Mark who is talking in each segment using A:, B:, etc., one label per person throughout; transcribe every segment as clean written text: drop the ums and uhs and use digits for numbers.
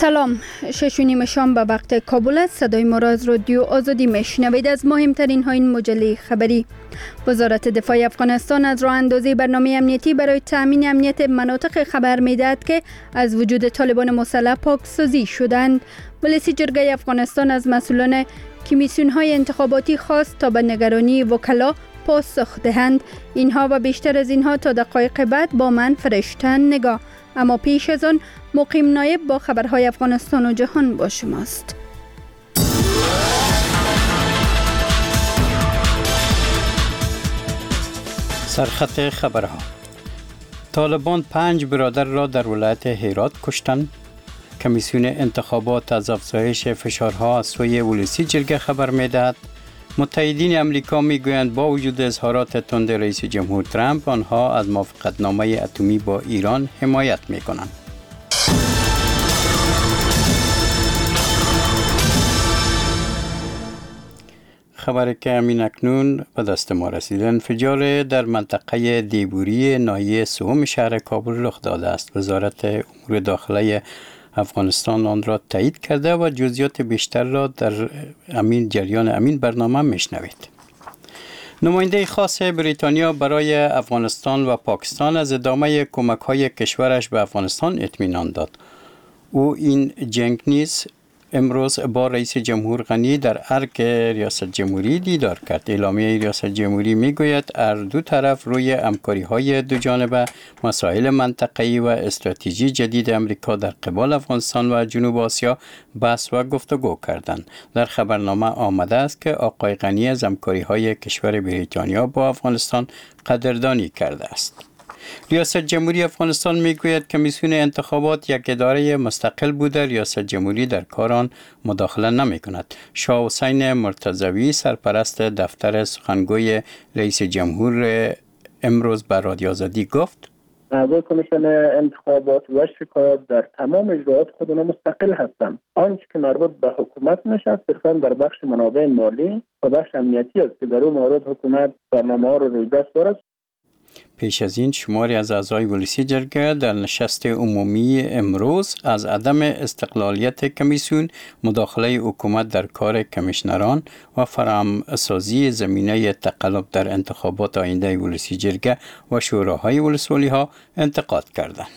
A: سلام، 6:30 شام به وقت کابل است. صدای ما را از رادیو آزادی میشنوید. از مهمترین ها این مجله خبری: وزارت دفاع افغانستان از راه اندازی برنامه امنیتی برای تامین امنیت مناطق خبر می‌دهد که از وجود طالبان مسلح پاکسازی شدند. ولسی جرگه افغانستان از مسئولان کمیسیون‌های انتخاباتی خواست تا به نگرانی وکلا پاسخ دهند. اینها و بیشتر از اینها تا دقایق بعد با من فرشتن نگاه. اما پیش از آن مقیم نایب با خبرهای افغانستان و جهان با شماست.
B: سرخط خبرها: طالبان 5 برادر را در ولایت هرات کشتند. کمیسیون انتخابات از افزایش فشارها از سوی ولسی جرگه خبر می‌دهد. متحدین امریکا میگویند با وجود اظهارات تند رئیس جمهور ترامپ، آنها از موافقتنامه اتمی با ایران حمایت میکنند. خبری که همین اکنون به دست ما رسید: انفجار در منطقه دیبوری ناحیه سوم شهر کابل رخ داده است. وزارت امور داخله افغانستان آن را تایید کرده و جزئیات بیشتر را در جریان برنامه میشنوید. نماینده خاص بریتانیا برای افغانستان و پاکستان از ادامه کمک‌های کشورش به افغانستان اطمینان داد. او این جنگ نیز امروز با رئیس جمهور غنی در ارگ ریاست جمهوری دیدار کرد. اعلامیه ریاست جمهوری میگوید هر دو طرف روی همکاری‌های دو جانبه، مسائل منطقه‌ای و استراتژی جدید امریکا در قبال افغانستان و جنوب آسیا بحث و گفتگو کردند. در خبرنامه آمده است که آقای غنی از همکاری‌های کشور بریتانیا با افغانستان قدردانی کرده است. ریاست جمهوری افغانستان میگوید کمیسیون انتخابات یک اداره مستقل بوده. ریاست جمهوری در کار آن مداخله نمی کند. شاه حسین مرتضوی سرپرست دفتر سخنگوی رئیس جمهور امروز به رادیو آزادی گفت:
C: اعضای کمیسیون انتخابات و شکایات در تمام اجراءات خودشان مستقل هستند. آنچه که مربوط به حکومت میشه صرفاً در بخش منابع مالی و بخش امنیتی است که در اون مورد حکومت برنامه‌ها را روی دست دارد.
B: پیش از این شماری از اعضای ولسی جرگه در نشست عمومی امروز از عدم استقلالیت کمیسیون، مداخله حکومت در کار کمیشنران و فراهمسازی زمینه تقلب در انتخابات آینده ولسی جرگه و شوراهای ولسوالی ها انتقاد کردند.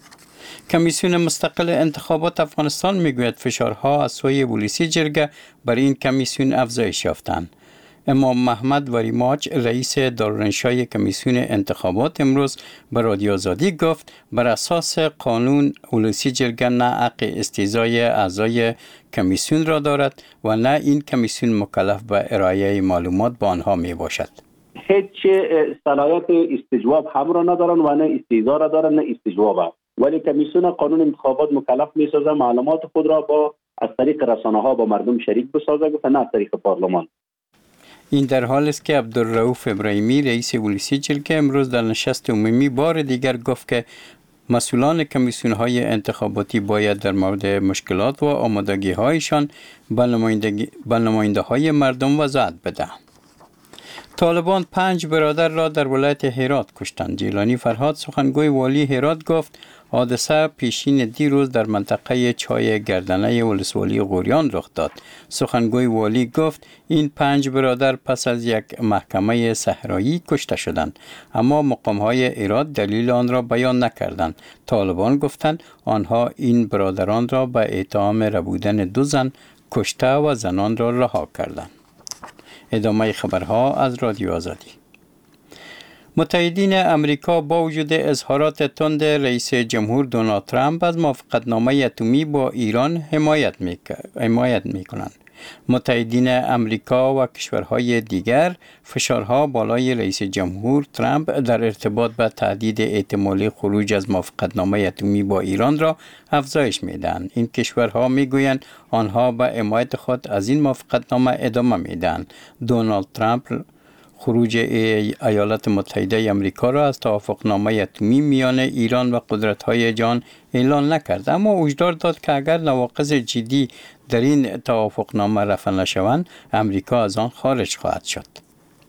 B: کمیسیون مستقل انتخابات افغانستان میگوید فشارها از سوی ولسی جرگه بر این کمیسیون افزایش یافتند. امام محمد وریماج رئیس دارالانشای کمیسیون انتخابات امروز به رادیو آزادی گفت بر اساس قانون ولسی جرگه نه حق استیضای اعضای کمیسیون را دارد و نه این کمیسیون مکلف به ارائه معلومات به آنها می باشد.
D: هیچ صلاحیت استجواب هم را ندارن و نه استیضا را دارن نه استجواب، ولی کمیسیون قانون انتخابات مکلف می سازه معلومات خود را از طریق رسانه ها با مردم شریک بسازه و نه از طریق پارلمان.
B: این در حال است که عبدالرؤوف ابراهیمی رئیس ولسی جرگه امروز در نشست عمومی بار دیگر گفت که مسئولان کمیسیون‌های انتخاباتی باید در مورد مشکلات و آمادگی‌هایشان به نماینده‌های مردم وضاحت بدهند. طالبان 5 برادر را در ولایت هرات کشتند. جیلانی فرهاد سخنگوی والی هرات گفت حادثه پیشین دیروز در منطقه چای گردنه ولسوالی غوریان رخ داد. سخنگوی والی گفت این 5 برادر پس از یک محکمه صحرایی کشته شدند، اما مقام‌های هرات دلیل آن را بیان نکردند. طالبان گفتند آنها این برادران را به اتهام ربودن 2 زن کشته و زنان را رها کردند. ادامه خبرها از رادیو آزادی. متحدین امریکا با وجود اظهارات تند رئیس جمهور دونالد ترامپ از موافقتنامه اتمی با ایران حمایت می‌کنند. متحدین امریکا و کشورهای دیگر فشارها بالای رئیس جمهور ترامپ در ارتباط به تهدید احتمالی خروج از موافقتنامه اتمی با ایران را افزایش می‌دهند. این کشورها می‌گویند آنها به حمایت خود از این موافقتنامه ادامه می‌دهند. دونالد ترامپ خروج ایالات متحده آمریکا را از توافقنامه اتمی میان ایران و قدرت‌های جهان اعلان نکرد، اما هشدار داد که اگر نواقص جدی در این توافقنامه رفع نشوند، امریکا از آن خارج خواهد شد.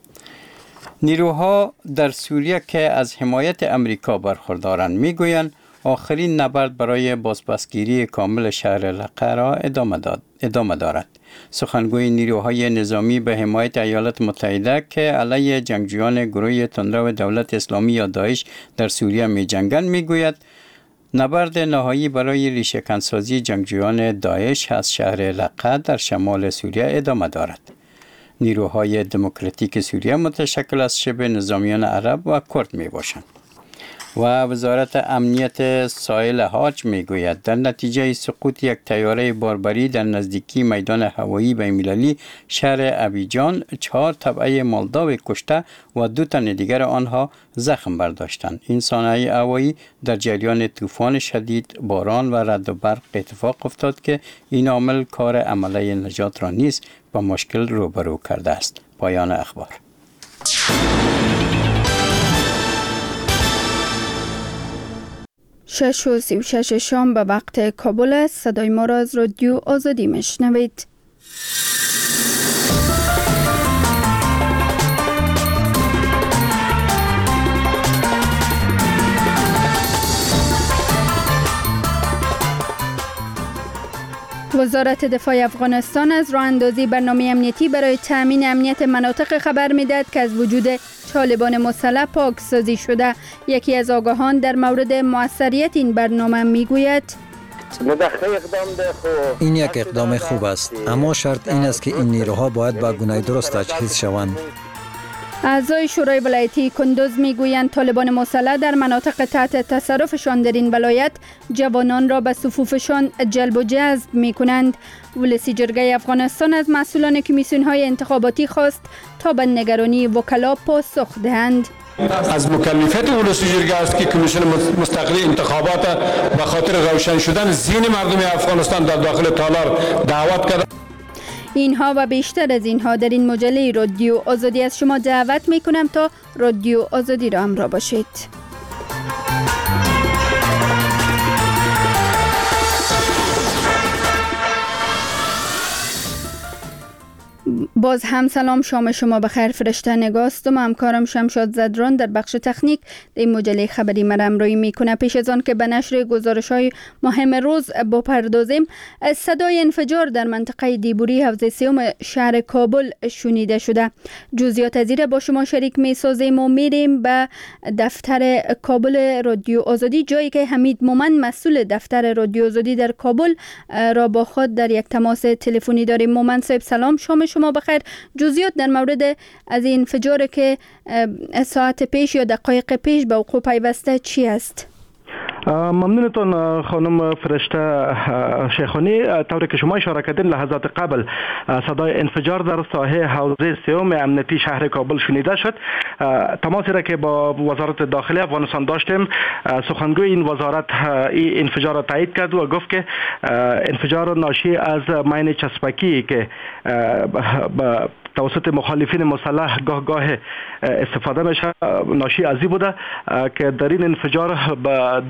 B: نیروها در سوریه که از حمایت امریکا برخوردارند میگویند آخرین نبرد برای بازپسگیری کامل شهر لقه را ادامه دارد. سخنگوی نیروهای نظامی به حمایت ایالات متحده که علیه جنگجویان گروه تندرو دولت اسلامی یا داعش در سوریه می جنگند می گوید نبرد نهایی برای ریشه‌کنسازی جنگجویان داعش از شهر لقه در شمال سوریه ادامه دارد. نیروهای دموکراتیک سوریه متشکل از شبه نظامیان عرب و کرد می باشند. و وزارت امنیت ساحل حاج می گوید در نتیجه سقوط یک طیاره باربری در نزدیکی میدان هوایی بین‌المللی شهر ابیجان 4 تبعه مالداو کشته و 2 تن دیگر آنها زخم برداشتند. این صنایع هوایی در جریان طوفان شدید، باران و رعد و برق اتفاق افتاد که این عامل کار عمله نجات را نیز با مشکل روبرو کرده است. پایان اخبار.
A: 6:36 شام به وقت کابل است. صدای ما را از رادیو آزادی میشنوید. وزارت دفاع افغانستان از راه اندازی برنامه امنیتی برای تأمین امنیت مناطق خبر می‌دهد که از وجود طالبان مسلح پاکسازی شده. یکی از آگاهان در مورد موثریت این برنامه میگوید
E: این یک اقدام خوب است، اما شرط این است که این نیروها باید با گونه درست تجهیز شوند.
A: اعضای شورای ولایتی کندوز میگویند طالبان مسلح در مناطق تحت تصرفشان در این ولایت جوانان را به صفوفشان جلب و جذب میکنند. ولسی جرگه افغانستان از مسئولان کمیسیون‌های انتخاباتی خواست تا به نگرانی وکلا پاسخ دهند.
F: از مکلفیت ولسی جرگه است که کمیسیون مستقلی انتخابات به خاطر روشن شدن ذهن مردم افغانستان در داخل تالار دعوت کرد.
A: اینها و بیشتر از اینها در این مجله رادیو آزادی از شما دعوت میکنم تا رادیو آزادی را همراه باشید. باز هم سلام، شام شما بخیر. فرشته نگاستم، همکارم شمشاد زدران در بخش تکنیک در این مجله خبری مرا همراهی میکنه. پیش از آن که به نشر گزارش‌های مهم روز بپردازیم، صدای انفجار در منطقه دیبوری حوزه سیوم شهر کابل شنیده شده. جزئیات از این با شما شریک میسازیم و میریم به دفتر کابل رادیو آزادی، جایی که حمید مومن مسئول دفتر رادیو آزادی در کابل را با خود در یک تماس تلفنی داریم. مومن صاحب سلام، شام شما بخیر. جزئیات در مورد از این انفجار که ساعت پیش یا دقایق پیش به وقوع پیوسته چی است؟
G: ممنونتون خانم فرشته شیخانی. طوری که شما اشاره کردین لحظات قبل صدای انفجار در ساحه حوزه سیوم امنیتی شهر کابل شنیده شد. تماسی را که با وزارت داخلی افغانستان داشتیم، سخنگوی این وزارت این انفجار را تایید کرد و گفت که انفجار ناشی از ماین چسبکی که توسط مخالفین مسلح گاه استفاده میشه ناشی از این بوده که در این انفجار به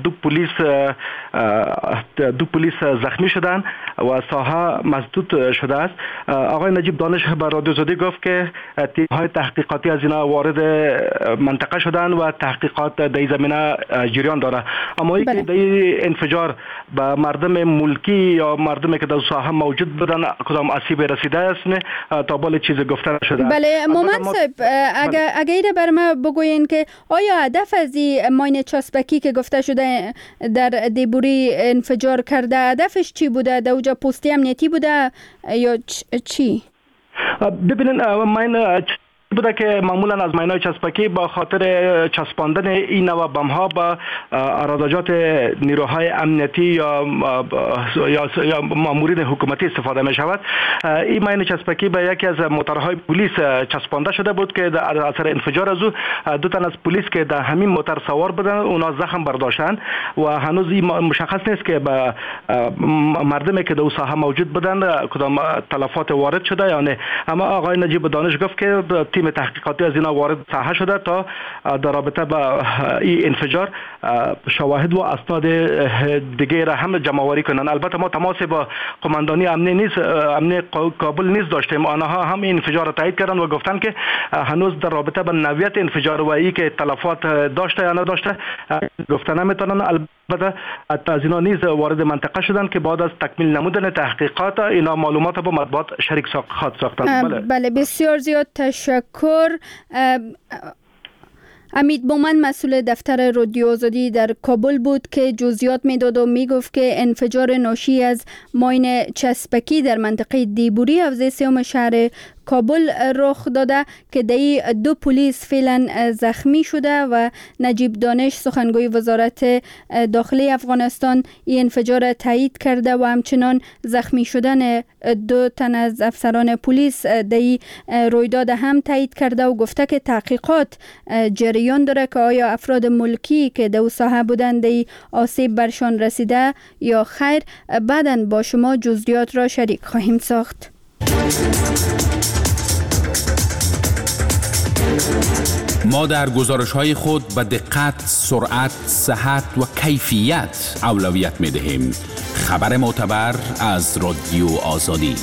G: دو پلیس زخمی شدن و ساحه مسدود شده است. آقای نجیب دانش به رادیو آزادی گفت که تیم‌های تحقیقاتی از اینا وارد منطقه شدن و تحقیقات در این زمینه جریان داره. اما این که در انفجار به مردم ملکی یا مردمی که در ساحه موجود بودن کدام آسیب رسیده است نه تا بالا چیز گفته شده.
A: بله مومن صاحب، اگر بر ما بگوین که آیا هدف از این ماین چسبکی که گفته شده در دیبوری انفجار کرده هدفش چی بوده؟ در اوجا پستی امنیتی بوده یا چی؟
G: ببینین ماین بوده که معمولا از ماین‌های چسبکی با خاطر چسباندن این نوع بم‌ها با اراضیات نیروهای امنیتی یا مامورین حکومتی استفاده می شود. این ماین چسبکی به یکی از موترهای پلیس چسبانده شده بود که در اثر انفجار از او 2 تن از پلیس که در همین موتر سوار بودن اونا زخم برداشتند و هنوز این مشخص نیست که به مردمی که در ساحه موجود بودند کدام تلفات وارد شده یا نه. اما آقای نجیب دانش گفت که تیم تحقیقاتی از اینا وارد ساحه شده تا در رابطه با این انفجار شواهد و اسناد دیگه را هم جمع آوری کنند. البته ما تماس با قماندانی امنی کابل نیز داشتیم. آنها هم این انفجار را تایید کردند و گفتند که هنوز در رابطه با نوعیت انفجار و ای که تلفات داشته یا نداشته گفته نمیتونن. بده از اینا نیز وارد منطقه شدند که بعد از تکمیل نمودن تحقیقات اینا معلومات با مطبوعات شریک ساختند.
A: بله بسیار زیاد تشکر. امید بومن مسئول دفتر رادیو آزادی در کابل بود که جزئیات میداد و میگفت که انفجار ناشی از ماین چسبکی در منطقه دیبوری حوزه سوم شهر کابل رخ داده که دی 2 پلیس فعلا زخمی شده و نجیب دانش سخنگوی وزارت داخلی افغانستان این انفجار تایید کرده و همچنان زخمی شدن 2 تن از افسران پلیس دی رویداد هم تایید کرده و گفته که تحقیقات جریان داره که آیا افراد ملکی که در ساحه بودند دی آسیب برشان رسیده یا خیر. بعداً با شما جزئیات را شریک خواهیم ساخت.
H: ما در گزارش‌های خود به دقت، سرعت، صحت و کیفیت اولویت می‌دهیم. خبر معتبر از رادیو آزادی.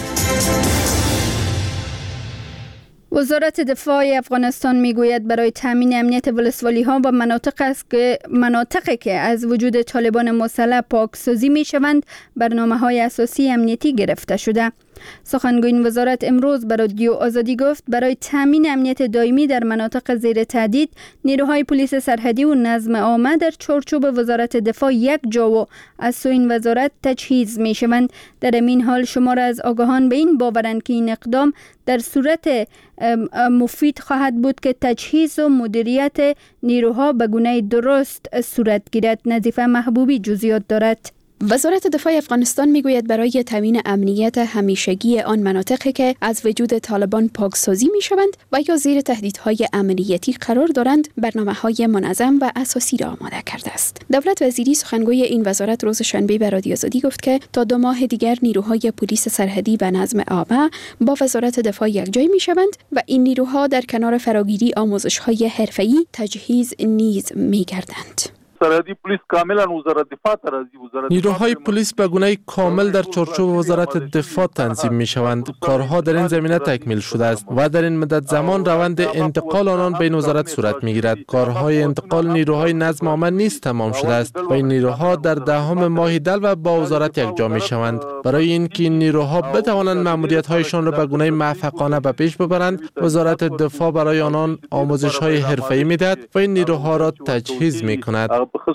A: وزارت دفاع افغانستان میگوید برای تامین امنیت ولسوالی‌ها و مناطقی که از وجود طالبان مسلح پاکسازی می‌شوند برنامه‌های اساسی امنیتی گرفته شده. سخنگوی این وزارت امروز به رادیو آزادی گفت برای تامین امنیت دائمی در مناطق زیر تهدید نیروهای پلیس سرحدی و نظم عامه در چارچوب وزارت دفاع یک جا و از سوی این وزارت تجهیز می شوند. در این حال شمار از آگاهان به این باورند که این اقدام در صورت مفید خواهد بود که تجهیز و مدیریت نیروها به گونه درست صورت گیرد. نظیفه محبوبی جزئیات دارد.
I: وزارت دفاع افغانستان میگوید برای تامین امنیت همیشگی آن مناطقی که از وجود طالبان پاکسازی میشوند و یا زیر تهدیدهای امنیتی قرار دارند برنامه‌های منظم و اساسی را آماده کرده است. دولت وزیری سخنگوی این وزارت روز شنبه به رادیو آزادی گفت که تا 2 ماه دیگر نیروهای پلیس سرحدی و نظم عامه با وزارت دفاع یکجای میشوند و این نیروها در کنار فراگیری آموزش‌های حرفه‌ای تجهیز نیز می‌گردند.
J: سرحدی پلیس کاملا وزارت دفاع نیروهای پلیس به گونه کامل در چارچوب وزارت دفاع تنظیم می شوند. کارها در این زمینه تکمیل شده است و در این مدت زمان روند انتقال آنان بین وزارت صورت می گیرد. کارهای انتقال نیروهای نظم عامه نیز تمام شده است و این نیروها در 10 ماه دلو با وزارت یکجا می شوند. برای اینکه این نیروها بتوانند مأموریت هایشان را به گونه موفقانه به پیش ببرند، وزارت دفاع برای آنان آموزش های حرفه‌ای می دهد و این نیروها را تجهیز می کند.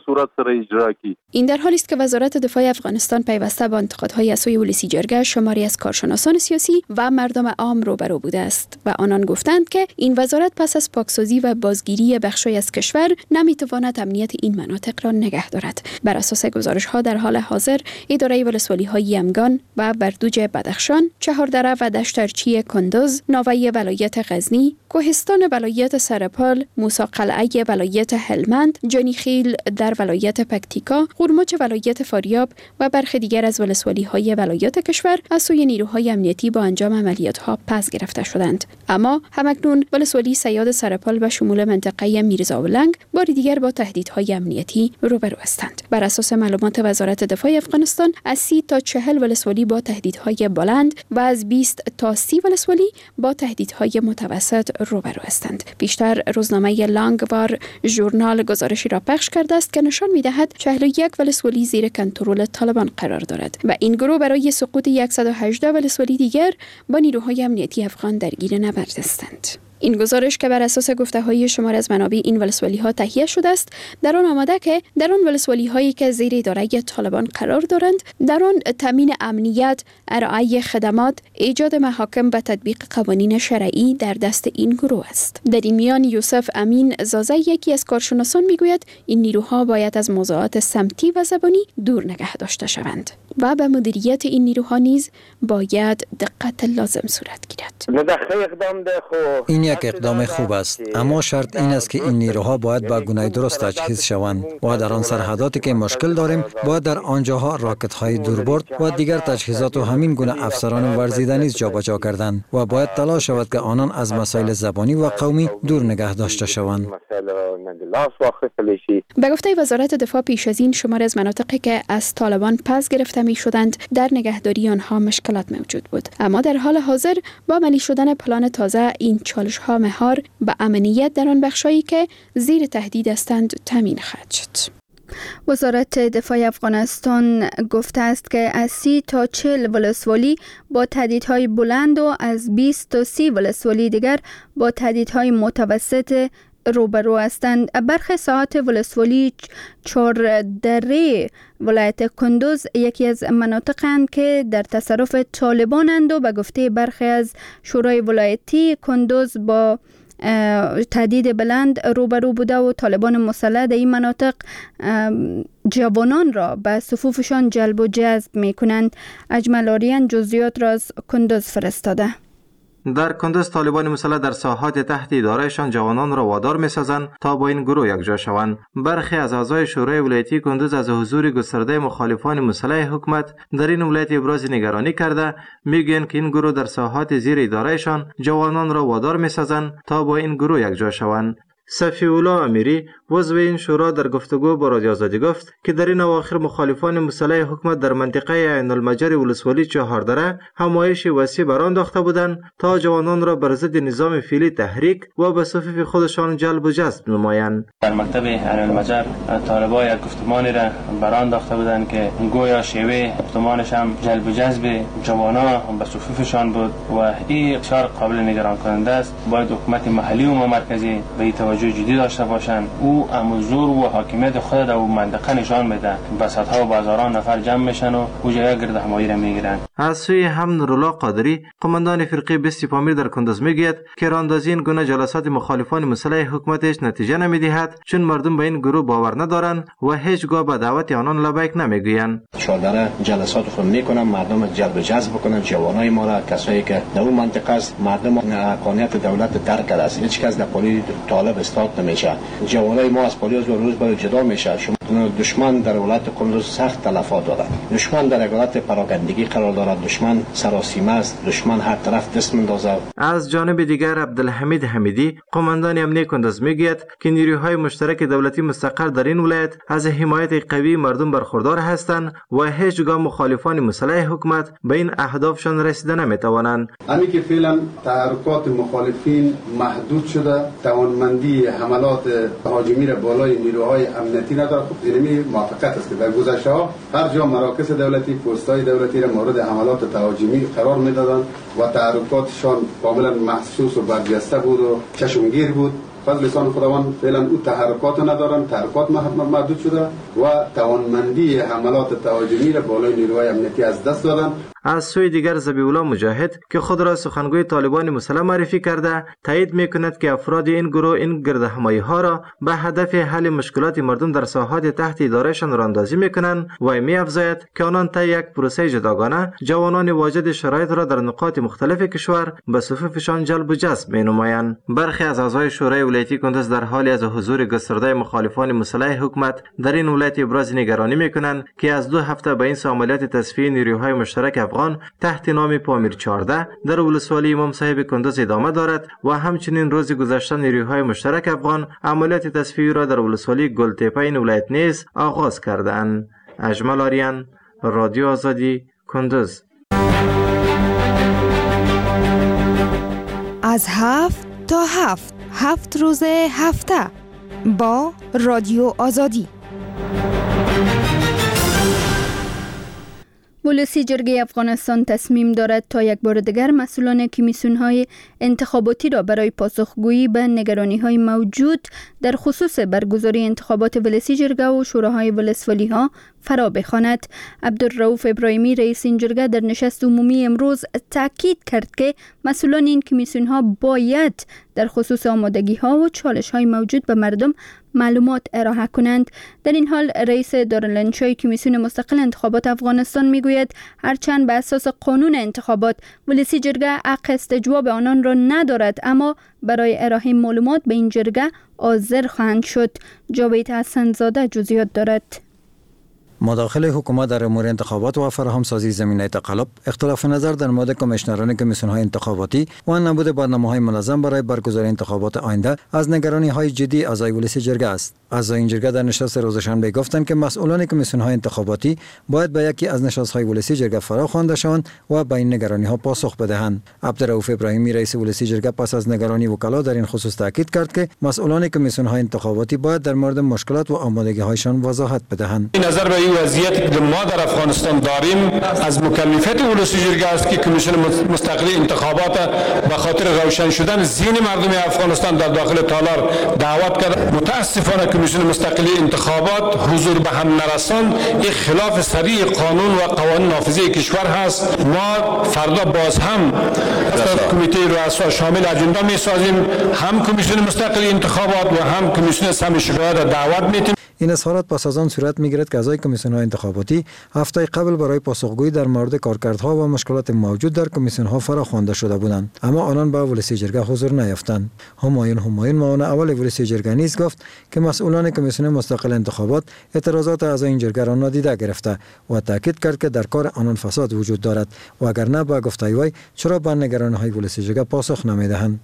I: این در حالی است که وزارت دفاع افغانستان پیوسته با انتقادهای از سوی ولسی جرگه شماری از کارشناسان سیاسی و مردم عام روبرو بوده است و آنان گفتند که این وزارت پس از پاکسازی و بازگیری بخشی از کشور نمیتواند امنیت این مناطق را نگه دارد. بر اساس گزارش‌ها در حال حاضر اداره ولسوالی‌های یمگان و بردوج بدخشان، چهاردره و دشترچی کندوز، ناوی ولایت غزنی، کوهستان ولایت سرپال، موسی قلعه ولایت هلمند، جانیخیل در ولایت پکتیکا، قرمچ ولایت فاریاب و برخی دیگر از ولسوالی‌های ولایات کشور از سوی نیروهای امنیتی با انجام عملیات‌ها پس گرفته شدند. اما همکنون ولسوالی سیاد سرپال به شمول منطقه میرزاولنگ بار دیگر با تهدیدهای امنیتی روبرو هستند. بر اساس معلومات وزارت دفاع افغانستان از 30 تا 40 ولسوالی با تهدیدهای بلند و از 20 تا 30 ولسوالی با تهدیدهای متوسط روبرو هستند. بیشتر روزنامه لانگوار ژورنال گزارشی را پخش کرده است که نشان می‌دهد 41 ولسوالی زیر کنترل طالبان قرار دارد و این گروه برای سقوط 118 ولسوالی دیگر با نیروهای امنیتی افغان درگیر نبرد هستند. این گزارش که بر اساس گفته‌های شمار از منابع این ولسوالی‌ها تهیه شده است، در آن آمده که در آن ولسوالی‌هایی که زیر اداره طالبان قرار دارند، در آن تامین امنیت، ارائه خدمات، ایجاد محاکم و تطبیق قوانین شرعی در دست این گروه است. در این میان یوسف امین زازه یکی از کارشناسان میگوید این نیروها باید از موضوعات سمتی و زبانی دور نگه داشته شوند و به مدیریت این نیروها نیز باید دقت لازم صورت گیرد.
E: این یک اقدام خوب است، اما شرط این است که این نیروها باید با گونه درست تجهیز شوند و در آن سرحداتی که مشکل داریم باید در آنجاها راکت‌های دوربرد و دیگر تجهیزات و همین گونه افسران ورزیده نیز جابجا کردند و باید تلاش شود که آنان از مسائل زبانی و قومی دور نگه داشته شوند.
I: به گفته وزارت دفاع پیش از این شمار از مناطقی که از طالبان پس گرفته می شدند در نگهداری آنها مشکلات موجود بود، اما در حال حاضر با عملی شدن پلان تازه این چالش ها مهار به امنیت در آن بخشایی که زیر تهدید هستند تامین خواهد شد.
A: وزارت دفاع افغانستان گفته است که از 30 تا 40 ولسوالی با تهدیدهای بلند و از 20 تا 30 ولسوالی دیگر با تهدیدهای متوسط روبرو هستند. برخی ساحات ولسوالی چهاردره ولایت کندوز یکی از مناطقند که در تصرف طالبانند و به گفته برخی از شورای ولایتی کندوز با تهدید بلند روبرو بوده و طالبان مسلح در این مناطق جوانان را به صفوفشان جلب و جذب می کنند. اجمل آریان جزئیات را از کندوز فرستاده.
K: در کندوز طالبان مسلح در ساحات تحت ادارهشان جوانان را وادار می‌سازند تا با این گروه یکجا شوند. برخی از اعضای شورای ولایتی کندوز از حضور گسترده مخالفان مسلح حکومت در این ولایت ابراز نگرانی کرده، میگویند که این گروه در ساحات زیر ادارهشان جوانان را وادار می‌سازند تا با این گروه یکجا شوند. صفی الله امیری عضو این شورا در گفتگو با رادیو آزادی گفت که در این اواخر مخالفان مسلح حکومت در منطقه عین المجر ولسوالی چهاردره همایش وسیع برانداخته بودند تا جوانان را بر ضد نظام فعلی تحریک و به صفوف خودشان جلب و جذب نمایند.
L: در مکتب عین المجر طالبان یک گفتمانی را برانداخته بودند که گویا شیوه گفتمانش هم جلب و جذب جوانان به صفوفشان بود و این بسیار قابل نگران کننده است. باید حکومت محلی و مرکزی به توجه جدی داشته باشند. او امزور و حاکمیت خود در منطقه نشان میده. بساطها و بازاران نفر جمع میشن و اوجا گرد همایی را میگیرن.
K: از سوی هم نورالله قادری قماندان فرقه 20 پامیر در کندوز میگوید که راندازی این گونه جلسات مخالفان مسلح حکومتش نتیجه نمیدهد، چون مردم به این گروه باور ندارند و هیچگاه به دعوت آنان لبیک نمیگویند.
M: چهاردره جلسات رو میکنن، مردم جلب جذب کنن، جوانای ما را، کسایی که در اون منطقه است مردم حقانیت دولت درک کرده است، هیچ کس در پلی طالب استاد نمیشه. جوانای ما از پلی روز به روز جدا میشه. دشمن در ولایت کندوز سخت تلفات داره. دشمن در حالت پراگندگی قرار دارد. دشمن سراسیمه است. دشمن هر طرف دست میندازه.
K: از جانب دیگر عبدالحمید حمیدی قماندان امنیه کندوز میگوید که نیروهای مشترک دولتی مستقر در این ولایت از حمایت قوی مردم برخوردار هستند و هیچگاه مخالفان مسلح حکومت به این اهدافشان رسیده نمیتوانند.
N: همین که فعلا تحرکات مخالفین محدود شده، توانمندی حملات تهاجمی را بالای نیروهای امنیتی ندارد. اینمی موافقت است که در گذشته ها هر جا مراکز دولتی، پست‌های دولتی را مورد حملات تهاجمی قرار میدادند و تحرکاتشان کاملا محسوس و برجسته بود و چشمگیر بود. فضل لسان خداوند فعلا او تحرکات ندارن، تحرکات محدود شده و توانمندی حملات تهاجمی را بالای نیروهای امنیتی از دست دادن.
K: از سوی دیگر ذبیح الله مجاهد که خود را سخنگوی طالبان مسلح معرفی کرده، تایید میکند که افراد این گروه این گردهمایی ها را به هدف حل مشکلات مردم در ساحات تحت ادارهشان راندازی میکنند و می‌افزاید که آنان طی یک پروسه جداگانه جوانان واجد شرایط را در نقاط مختلف کشور به صفوفشان جلب و جذب مینمایند. برخی از اعضای شورای ولایتی کندوز در حالی از حضور گسترده مخالفان مسلح حکومت در این ولایت ابراز نگرانی میکنند که از 2 هفته به این عملیات تصفیه نیروهای مشترک افغان تحت نام پامیر 14 در ولسوالی امام صاحب کندوز ادامه دارد و همچنین روز گذشته نیروهای مشترک افغان عملیات تصفیه را در ولسوالی گلتپه این ولایت نیز آغاز کردند. اجمل آریان، رادیو آزادی، کندوز.
O: از 7 تا 7 روز هفته با رادیو آزادی.
A: ولسی جرگه افغانستان تصمیم دارد تا یک بار دیگر مسئولان کمیسیون‌های انتخاباتی را برای پاسخگویی به نگرانی‌های موجود در خصوص برگزاری انتخابات ولسی جرگه و شوراهای ولسوالی‌ها فرا بخواند. عبدالرؤوف ابراهیمی رئیس این جرگه در نشست عمومی امروز تاکید کرد که مسئولان این کمیسیون‌ها باید در خصوص آمادگی‌ها و چالش‌های موجود به مردم معلومات ارائه کنند. در این حال رئیس دارالانشای کمیسیون مستقل انتخابات افغانستان میگوید هرچند به اساس قانون انتخابات ولسی جرگه حق استجواب آنان را ندارد، اما برای ارائه معلومات به این جرگه حاضر خواهند شد. جاوید حسن‌زاده جزئیات دارد.
E: مداخله حکومت در امور انتخابات و فراهمسازی زمینه تقلب، اختلاف نظر در مورد کمیشنران کمیسیون‌های انتخاباتی و نبود برنامه‌های منظم برای برگزاری انتخابات آینده از نگرانی‌های جدی اعضای ولسی جرگه است. اعضای این جرگه در نشست روز شنبه گفتند که مسئولان کمیسیون‌های انتخاباتی باید به یکی از نشست‌های ولسی جرگه فرا خوانده شوند و به این نگرانی‌ها پاسخ بدهند. عبدالرؤوف ابراهیمی رئیس ولسی جرگه پس از نگرانی وکلا در این خصوص تاکید کرد که مسئولان کمیسیون‌های انتخاباتی باید در مورد مشکلات و آمادگی‌هایشان وضاحت بدهند.
F: این نظر به این وضعیتی که ما در افغانستان داریم از مکلفیت ولسی جرگه است که کمیسیون مستقلی انتخابات به خاطر روشن شدن ذهن مردم افغانستان در داخل تالار دعوت کرد. متاسفانه کمیسیون مستقلی انتخابات حضور به هم نرساند. این خلاف صریح قانون و قوانین نافذه کشور هست. ما فردا باز هم کمیته رؤسا شامل اجندا می‌سازیم، هم کمیسیون مستقلی انتخابات و هم کمیسیون سم شکایات دعوت می‌دیم.
E: این اظهارات پس از آن صورت می‌گیرد که اعضای کمیسیون‌های انتخاباتی هفته قبل برای پاسخگویی در مورد کارکردها و مشکلات موجود در کمیسیون‌ها فراخوانده شده بودند، اما آنان به ولسی جرگه حضور نیافتند. همایون معاون اول ولسی جرگه نیز گفت که مسئولان کمیسیون مستقل انتخابات اعتراضات اعضای این جرگه را نادیده گرفته و تاکید کرد که در کار آنان فساد وجود دارد و اگر نه به گفته وی چرا به نگرانی‌های ولسی جرگه پاسخ نمی‌دهند.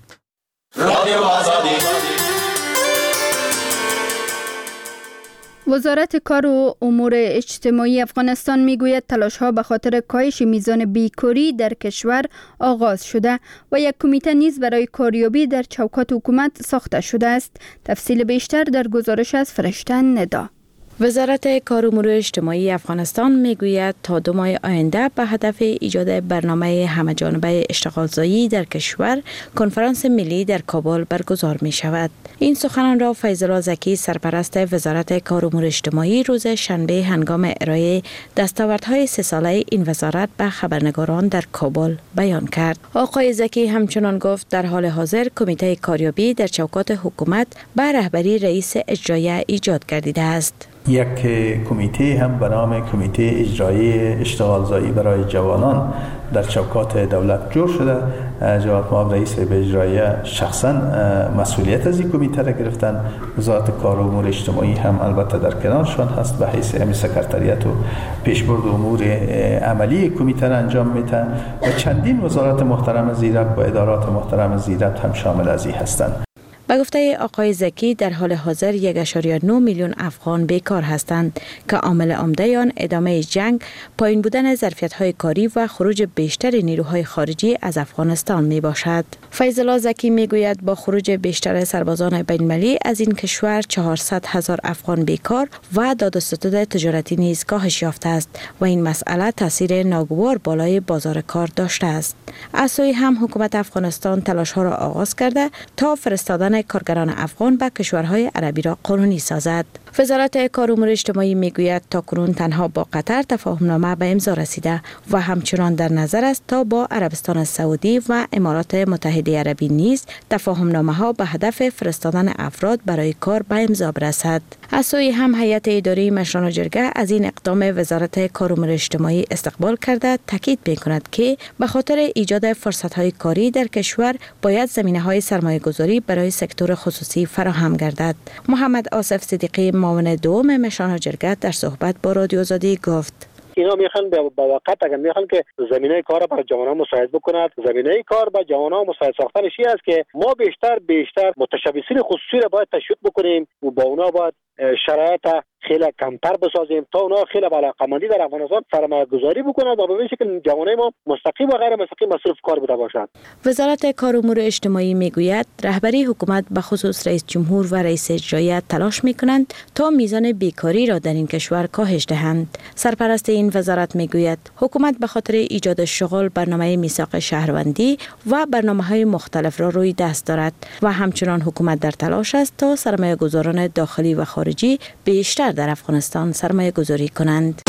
A: وزارت کار و امور اجتماعی افغانستان میگوید تلاش‌ها به خاطر کاهش میزان بیکاری در کشور آغاز شده و یک کمیته نیز برای کاریابی در چوکات حکومت ساخته شده است. تفصیل بیشتر در گزارش از فرشته ندا.
P: وزارت کار و امور اجتماعی افغانستان میگوید تا 2 ماه آینده به هدف ایجاد برنامه همه‌جانبه اشتغالزایی در کشور کنفرانس ملی در کابل برگزار می شود. این سخنان را فیض الله زکی سرپرست وزارت کار و امور اجتماعی روز شنبه هنگام ارائه دستاوردهای 3 ساله این وزارت به خبرنگاران در کابل بیان کرد. آقای زکی همچنان گفت در حال حاضر کمیته کاریابی در چوکات حکومت به رهبری رئیس اجرایی ایجاد گردیده است.
Q: یک کمیته هم به نام کمیته اجرایی اشتغالزایی برای جوانان در چوکات دولت جور شده. جناب معاون رئیس اجرایی شخصا مسئولیت از این کمیته را گرفتن. وزارت کار و امور اجتماعی هم البته در کنارشان هست به حیث امی سکرتریت و پیشبرد امور عملی کمیته را انجام میده و چندین وزارت محترم زیرک و ادارات محترم زیرک هم شامل از این هستند.
P: به گفته آقای زکی در حال حاضر 1.9 میلیون افغان بیکار هستند که عامل عمده آن ادامه جنگ، پایین بودن ظرفیت‌های کاری و خروج بیشتر نیروهای خارجی از افغانستان می باشد. فیض الله زکی می گوید با خروج بیشتر سربازان بین‌المللی از این کشور 400,000 افغان بیکار و دادوستد تجارتی نیز کاهش یافته است و این مسئله تاثیر ناگوار بالای بازار کار داشته است. از سوی هم حکومت افغانستان تلاش‌ها را آغاز کرده تا فرستادن کارگران افغان به کشورهای عربی را قانونی سازد. وزارت کار و امور اجتماعی میگوید تاکنون تنها با قطر تفاهمنامه به امضا رسیده و همچنان در نظر است تا با عربستان سعودی و امارات متحده عربی نیز تفاهمنامه ها به هدف فرستادن افراد برای کار به امضا برسد. از سوی هم هیئت اداری مشران جرگه از این اقدام وزارت کار و امور اجتماعی استقبال کرده تاکید می‌کند که به خاطر ایجاد فرصت‌های کاری در کشور باید زمینه‌های سرمایه‌گذاری برای سکتور خصوصی فراهم گردد. محمد آصف صدیقی معاون دوم مشران جرگه در صحبت با رادیو آزادی گفت
R: اینا میخوان به وقت اگر میخوان که زمینه کار برای جوانان مساعد بکند، زمینه کار برای جوانان مساعد ساختنش این است که ما بیشتر متشبثین خصوصی را باید تشویق بکنیم و با اونا باید شرایط خیلی کمتر بسازیم تا اونا خیلی علاقه‌مندی در افغانستان سرمایه‌گذاری بکنند و ببینیم که جوانای ما مستقیم و غیر مستقیم مصروف کار بوده باشند.
P: وزارت کار و امور اجتماعی میگوید رهبری حکومت به خصوص رئیس جمهور و رئیس اجرایی تلاش میکنند تا میزان بیکاری را در این کشور کاهش دهند. سرپرست این وزارت میگوید حکومت به خاطر ایجاد شغل برنامه میثاق شهروندی و برنامه‌های مختلف را روی دست دارد و همچنان حکومت در تلاش است تا سرمایه‌گذاران داخلی و خارجی بیشتر در افغانستان سرمایه گذاری کنند.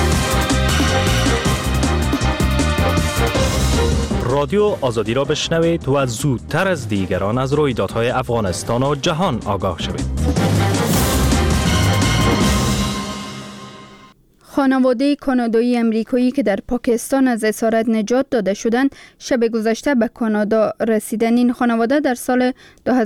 S: رادیو آزادی را بشنوید و زودتر از دیگران از رویدادهای افغانستان و جهان آگاه شوید.
A: خانواده کانادایی امریکایی که در پاکستان از اسارت نجات داده شدند شب گذشته به کانادا رسیدند. این خانواده در سال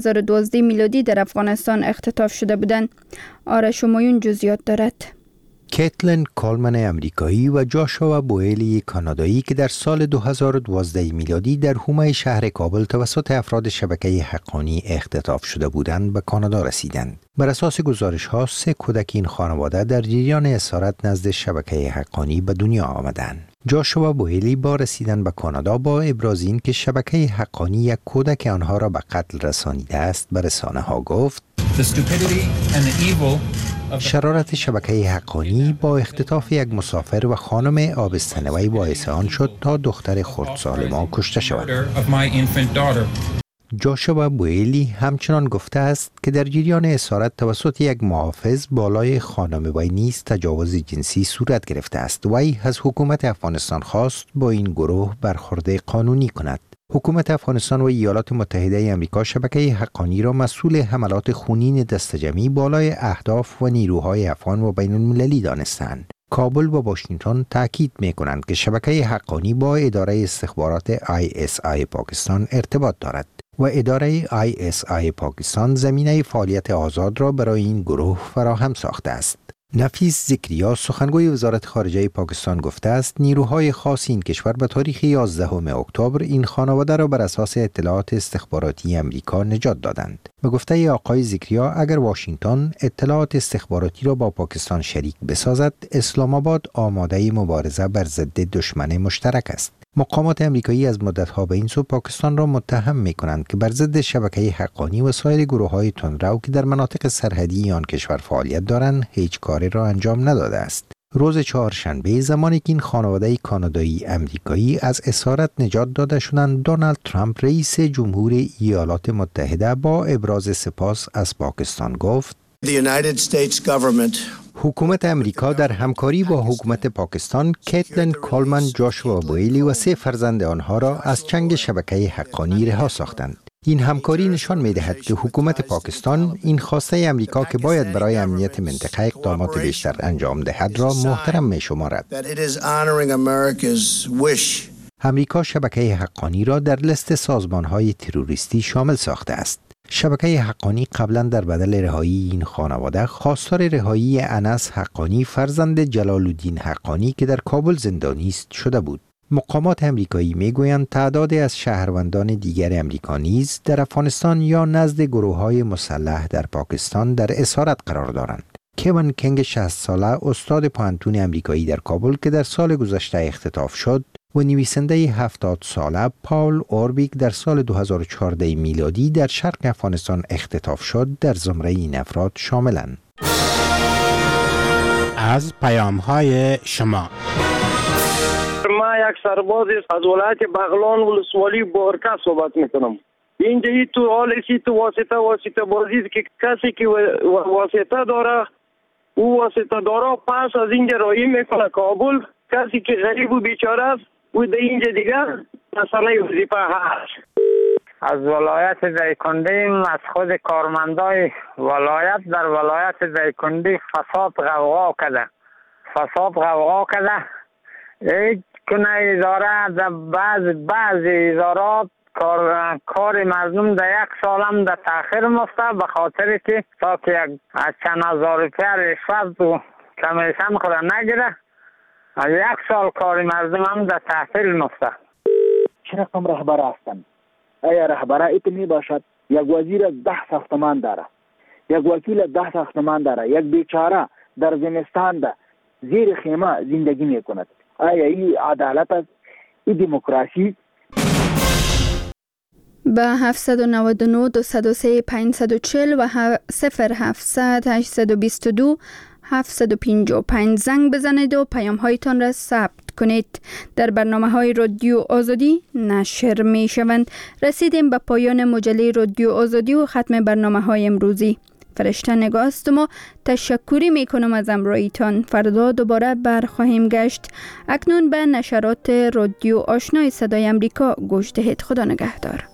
A: 2012 میلادی در افغانستان اختطاف شده بودند. آرش همایون جزئیات دارد.
T: کیتلین کولمن امریکایی و جاشوا بوئلی کانادایی که در سال 2012 میلادی در حومه شهر کابل توسط افراد شبکه حقانی اختطاف شده بودند به کانادا رسیدند. بر اساس گزارش‌ها 3 کودک این خانواده در جریان اسارت نزد شبکه حقانی به دنیا آمدند. جاشوا بوئلی با رسیدن به کانادا با ابراز این که شبکه حقانی یک کودک آنها را به قتل رسانیده است به رسانه‌ها گفت شرارت شبکه حقانی با اختطاف یک مسافر و خانم آبستنوی باعث آن شد تا دختر خردسال ما کشته شود. جاشوا بوئلی همچنان گفته است که در جریان اسارت توسط یک محافظ بالای خانم وی نیز تجاوز جنسی صورت گرفته است. وی از حکومت افغانستان خواست با این گروه برخورد قانونی کند. حکومت افغانستان و ایالات متحده آمریکا شبکه حقانی را مسئول حملات خونین دستجمعی بالای اهداف و نیروهای افغان و بین المللی دانستند. کابل و واشنگتن تاکید می‌کنند که شبکه حقانی با اداره استخبارات ISI پاکستان ارتباط دارد و اداره ISI پاکستان زمینه فعالیت آزاد را برای این گروه فراهم ساخته است. نفیس زکریا سخنگوی وزارت خارجه پاکستان گفته است نیروهای خاص این کشور به تاریخ 11 اکتبر این خانواده را بر اساس اطلاعات استخباراتی امریکا نجات دادند. به گفته آقای زکریا اگر واشنگتن اطلاعات استخباراتی را با پاکستان شریک بسازد اسلام آباد آماده مبارزه بر ضد دشمن مشترک است. مقامات امریکایی از مدت‌ها به این سو پاکستان را متهم می‌کنند که بر ضد شبکه حقانی و سایر گروه‌های تندرو که در مناطق سرحدی آن کشور فعالیت دارند هیچ کاری را انجام نداده است. روز چهارشنبه زمانی که این خانواده کانادایی امریکایی از اسارت نجات داده شدند، دونالد ترامپ رئیس جمهور ایالات متحده با ابراز سپاس از پاکستان گفت: حکومت امریکا در همکاری با حکومت پاکستان کیتلین کولمن، جاشوا بوئلی و 3 فرزند آنها را از چنگ شبکه حقانی رها ساختند. این همکاری نشان می‌دهد که حکومت پاکستان این خواسته امریکا که باید برای امنیت منطقه اقدامات بیشتر انجام دهد را محترم می‌شمارد. امریکا شبکه حقانی را در لیست سازمان‌های تروریستی شامل ساخته است. شبکه حقانی قبلا در بدل رهایی این خانواده خواستار رهایی انس حقانی فرزند جلال الدین حقانی که در کابل زندانی است شده بود. مقامات امریکایی میگویند تعدادی از شهروندان دیگر امریکا نیز در افغانستان یا نزد گروه‌های مسلح در پاکستان در اسارت قرار دارند. کوین کنگ 60 ساله استاد پوهنتون امریکایی در کابل که در سال گذشته اختطاف شد و نویسنده 70 ساله پاول اوربیک در سال 2014 میلادی در شرق افغانستان اختطاف شد در زمره این افراد شاملند.
U: از پیام‌های شما
V: ما یک سرباز از ولایت بغلان ولسوالی بورکا صحبت میکنم. اینجا تو حال تو واسطه بازی که کسی که واسطه داره او واسطه داره پس از اینجا راهی میکنه کابل، کسی که غریب و بیچاره است و در اینجا دیگر مسئله وظیفه هست.
W: از ولایت دایکنډی از خود کارمندای ولایت در ولایت دایکنډی فساد غوغا کرده یک کنه اداره در بعض ادارات کار مردم در 1 سال هم در تاخیر مفته به خاطر که تا که چند هزار روپیه رشوت و کمیشن خود نگیره 1 سال کار مردم هم در تاخیر مفته.
X: چه رقم رهبر هستند؟ آیا رهبر ایتمی باشد؟ یک وزیر 10 ساختمان داره، یک وکیل 10 ساختمان داره، یک بیچاره در زمستان ده زیر خیمه زندگی میکند. آیا این عدالت است؟ این دموکراسی؟
A: به 799 203 540 و 0700 822 755 زنگ بزنید و پیام هایتان را ثبت کنید. در برنامه های رادیو آزادی نشر می شوند. رسیدیم به پایان مجله رادیو آزادی و ختم برنامه های امروزی. فرشته نگاست ما تشکری می کنم از همراهیتان. فردا دوباره برخواهیم گشت. اکنون به نشرات رادیو آشنای صدای امریکا گوش دهید. خدا نگهدار.